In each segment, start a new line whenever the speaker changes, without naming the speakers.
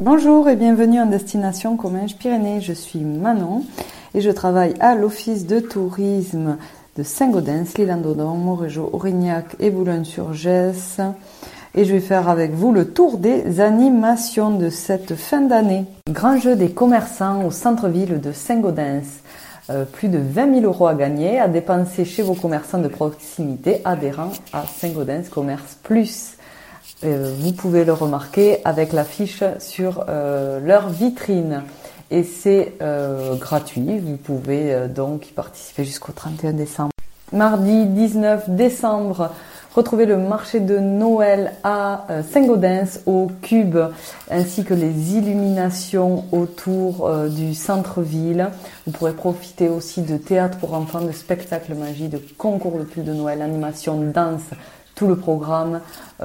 Bonjour et bienvenue en destination Comminges-Pyrénées. Je suis Manon et je travaille à l'office de tourisme de Saint-Gaudens, l'Île-en-Dodon, Montrégeau, Aurignac et Boulogne-sur-Gesse. Et je vais faire avec vous le tour des animations de cette fin d'année. Grand jeu des commerçants au centre-ville de Saint-Gaudens. Plus de 20 000 € à gagner, à dépenser chez vos commerçants de proximité adhérents à Saint-Gaudens Commerce Plus. Vous pouvez le remarquer avec l'affiche sur leur vitrine. Et c'est gratuit, vous pouvez donc y participer jusqu'au 31 décembre. Mardi 19 décembre, retrouvez le marché de Noël à Saint-Gaudens au Cube, ainsi que les illuminations autour du centre-ville. Vous pourrez profiter aussi de théâtre pour enfants, de spectacles magiques, de concours de pulls de Noël, animation, danse, tout le programme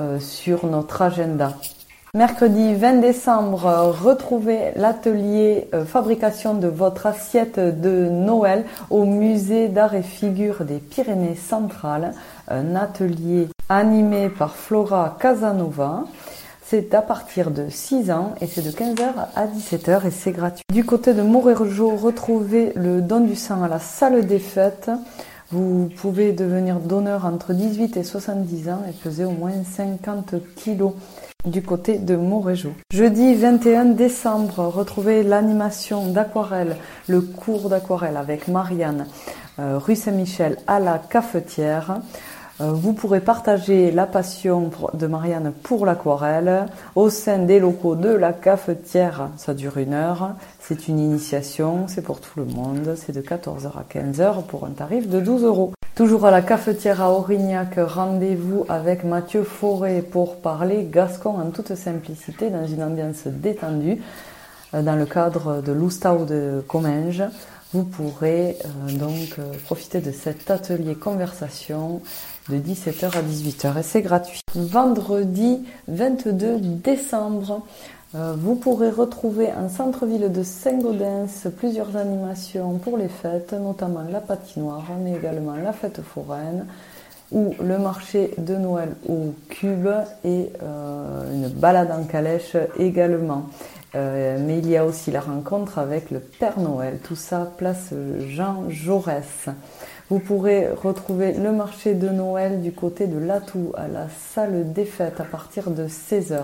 sur notre agenda. Mercredi 20 décembre, retrouvez l'atelier fabrication de votre assiette de Noël au musée d'art et figure des Pyrénées centrales. Un atelier animé par Flora Casanova. C'est à partir de 6 ans et c'est de 15h à 17h et c'est gratuit. Du côté de Montrégeau, retrouvez le don du sang à la salle des fêtes. Vous pouvez devenir donneur entre 18 et 70 ans et peser au moins 50 kilos du côté de Montrégeau. Jeudi 21 décembre, retrouvez l'animation d'aquarelle, le cours d'aquarelle avec Marianne, rue Saint-Michel à la cafetière. Vous pourrez partager la passion de Marianne pour l'aquarelle au sein des locaux de la cafetière. Ça dure 1 heure. C'est une initiation, c'est pour tout le monde. C'est de 14h à 15h pour un tarif de 12 €. Toujours à la cafetière à Aurignac, rendez-vous avec Mathieu Fauré pour parler gascon en toute simplicité dans une ambiance détendue dans le cadre de l'Oustau de Comminges. Vous pourrez donc profiter de cet atelier conversation de 17h à 18h et c'est gratuit. Vendredi 22 décembre, vous pourrez retrouver en centre-ville de Saint-Gaudens plusieurs animations pour les fêtes, notamment la patinoire, mais également la fête foraine ou le marché de Noël au Cube et une balade en calèche également. Mais il y a aussi la rencontre avec le Père Noël, tout ça place Jean Jaurès. Vous pourrez retrouver le marché de Noël du côté de l'Atout à la salle des fêtes à partir de 16h.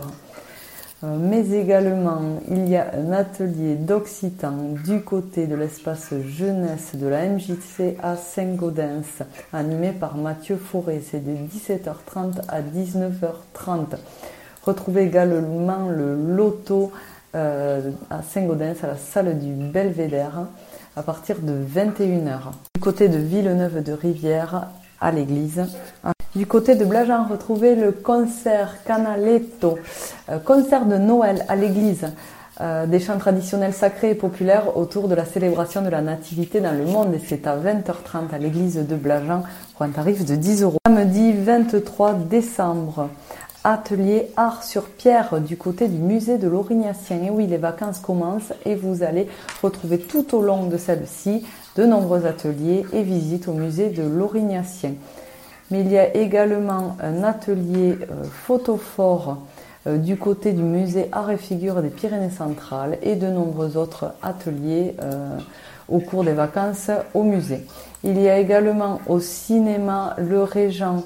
Mais également, il y a un atelier d'occitan du côté de l'espace jeunesse de la MJC à Saint-Gaudens, animé par Mathieu Fauré. C'est de 17h30 à 19h30. Retrouvez également le loto à Saint-Gaudens à la salle du Belvédère à partir de 21h. Du côté de Villeneuve de Rivière à l'église. Du côté de Blajan, retrouvez le concert Canaletto, concert de Noël à l'église, des chants traditionnels sacrés et populaires autour de la célébration de la nativité dans le monde et c'est à 20h30 à l'église de Blajan pour un tarif de 10 €. Samedi 23 décembre, atelier art sur pierre du côté du musée de l'Aurignacien. Et oui, les vacances commencent et vous allez retrouver tout au long de celle-ci de nombreux ateliers et visites au musée de l'Aurignacien. Mais il y a également un atelier photophore du côté du musée Art et Figure des Pyrénées centrales et de nombreux autres ateliers au cours des vacances au musée. Il y a également au cinéma Le Régent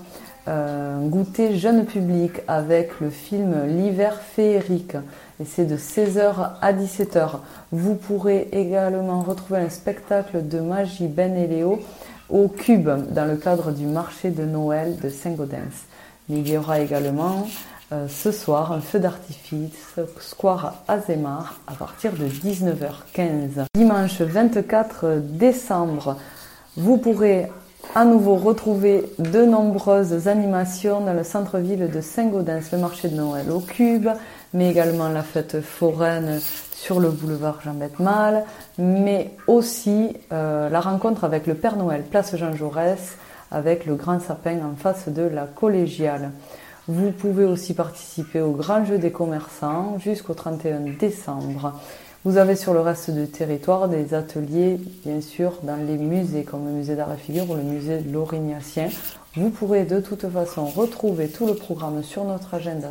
goûter jeune public avec le film L'hiver féerique et c'est de 16h à 17h. Vous pourrez également retrouver un spectacle de magie Ben et Léo au Cube dans le cadre du marché de Noël de Saint-Gaudens. Il y aura également ce soir un feu d'artifice Square Azemar à partir de 19h15. Dimanche 24 décembre, vous pourrez à nouveau retrouver de nombreuses animations dans le centre-ville de Saint-Gaudens, le marché de Noël au Cube, mais également la fête foraine sur le boulevard Jean-Baptiste-Mal, mais aussi la rencontre avec le Père Noël, place Jean Jaurès, avec le grand sapin en face de la collégiale. Vous pouvez aussi participer au grand jeu des commerçants jusqu'au 31 décembre. Vous avez sur le reste du territoire des ateliers, bien sûr, dans les musées, comme le musée d'art et figure ou le musée de l'Aurignacien. Vous pourrez de toute façon retrouver tout le programme sur notre agenda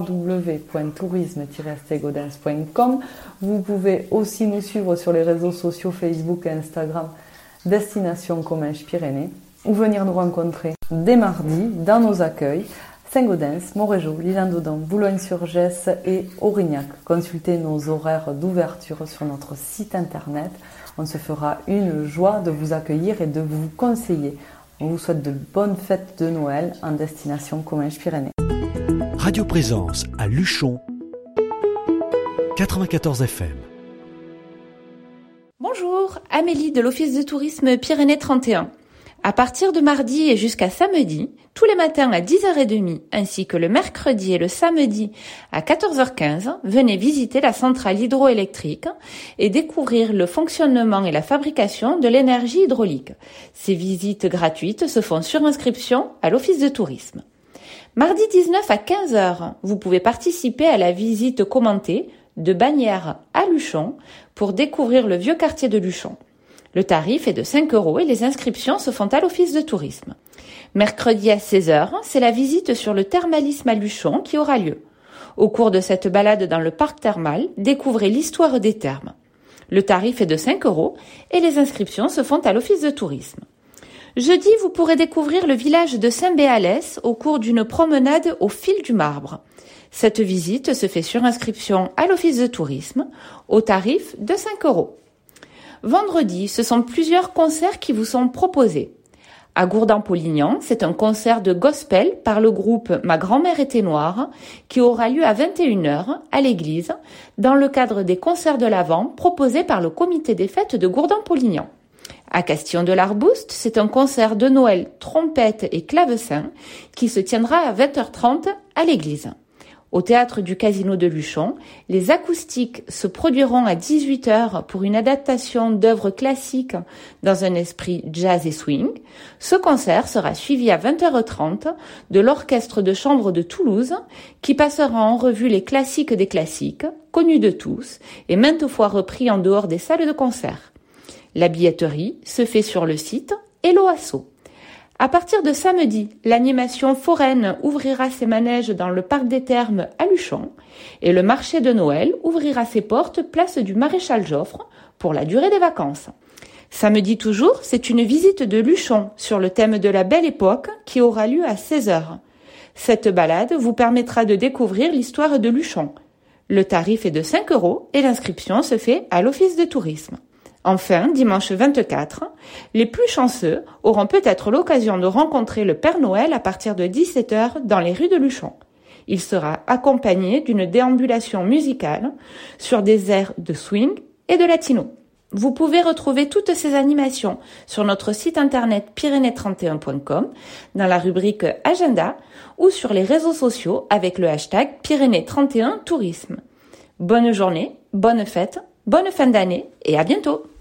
www.tourisme-stegodens.com. Vous pouvez aussi nous suivre sur les réseaux sociaux Facebook et Instagram Destination Comminges-Pyrénées ou venir nous rencontrer dès mardi dans nos accueils Saint-Gaudens, Montrégeau, L'Isle-en-Dedans, Boulogne-sur-Gesse et Aurignac. Consultez nos horaires d'ouverture sur notre site internet. On se fera une joie de vous accueillir et de vous conseiller. On vous souhaite de bonnes fêtes de Noël en destination Comminges-Pyrénées.
Radio Présence à Luchon, 94 FM.
Bonjour, Amélie de l'Office de tourisme Pyrénées 31. À partir de mardi et jusqu'à samedi, tous les matins à 10h30 ainsi que le mercredi et le samedi à 14h15, venez visiter la centrale hydroélectrique et découvrir le fonctionnement et la fabrication de l'énergie hydraulique. Ces visites gratuites se font sur inscription à l'Office de tourisme. Mardi 19 à 15h, vous pouvez participer à la visite commentée de Bagnères à Luchon pour découvrir le vieux quartier de Luchon. Le tarif est de 5 € et les inscriptions se font à l'Office de tourisme. Mercredi à 16h, c'est la visite sur le thermalisme à Luchon qui aura lieu. Au cours de cette balade dans le parc thermal, découvrez l'histoire des thermes. Le tarif est de 5 € et les inscriptions se font à l'Office de tourisme. Jeudi, vous pourrez découvrir le village de Saint-Béalès au cours d'une promenade au fil du marbre. Cette visite se fait sur inscription à l'Office de tourisme au tarif de 5 €. Vendredi, ce sont plusieurs concerts qui vous sont proposés. À Gourdan-Polignan, c'est un concert de gospel par le groupe Ma grand-mère était noire qui aura lieu à 21h à l'église dans le cadre des concerts de l'Avent proposés par le comité des fêtes de Gourdan-Polignan. À Castillon-de-l'Arbuste, c'est un concert de Noël trompette et clavecin qui se tiendra à 20h30 à l'église. Au théâtre du Casino de Luchon, les acoustiques se produiront à 18h pour une adaptation d'œuvres classiques dans un esprit jazz et swing. Ce concert sera suivi à 20h30 de l'Orchestre de chambre de Toulouse qui passera en revue les classiques des classiques, connus de tous et maintes fois repris en dehors des salles de concert. La billetterie se fait sur le site Hello Asso. À partir de samedi, l'animation foraine ouvrira ses manèges dans le parc des Thermes à Luchon et le marché de Noël ouvrira ses portes place du Maréchal Joffre pour la durée des vacances. Samedi toujours, c'est une visite de Luchon sur le thème de la Belle Époque qui aura lieu à 16h. Cette balade vous permettra de découvrir l'histoire de Luchon. Le tarif est de 5 € et l'inscription se fait à l'Office de tourisme. Enfin, dimanche 24, les plus chanceux auront peut-être l'occasion de rencontrer le Père Noël à partir de 17h dans les rues de Luchon. Il sera accompagné d'une déambulation musicale sur des airs de swing et de latino. Vous pouvez retrouver toutes ces animations sur notre site internet pyrénées31.com dans la rubrique Agenda ou sur les réseaux sociaux avec le hashtag Pyrénées31 Tourisme. Bonne journée, bonne fête, bonne fin d'année et à bientôt!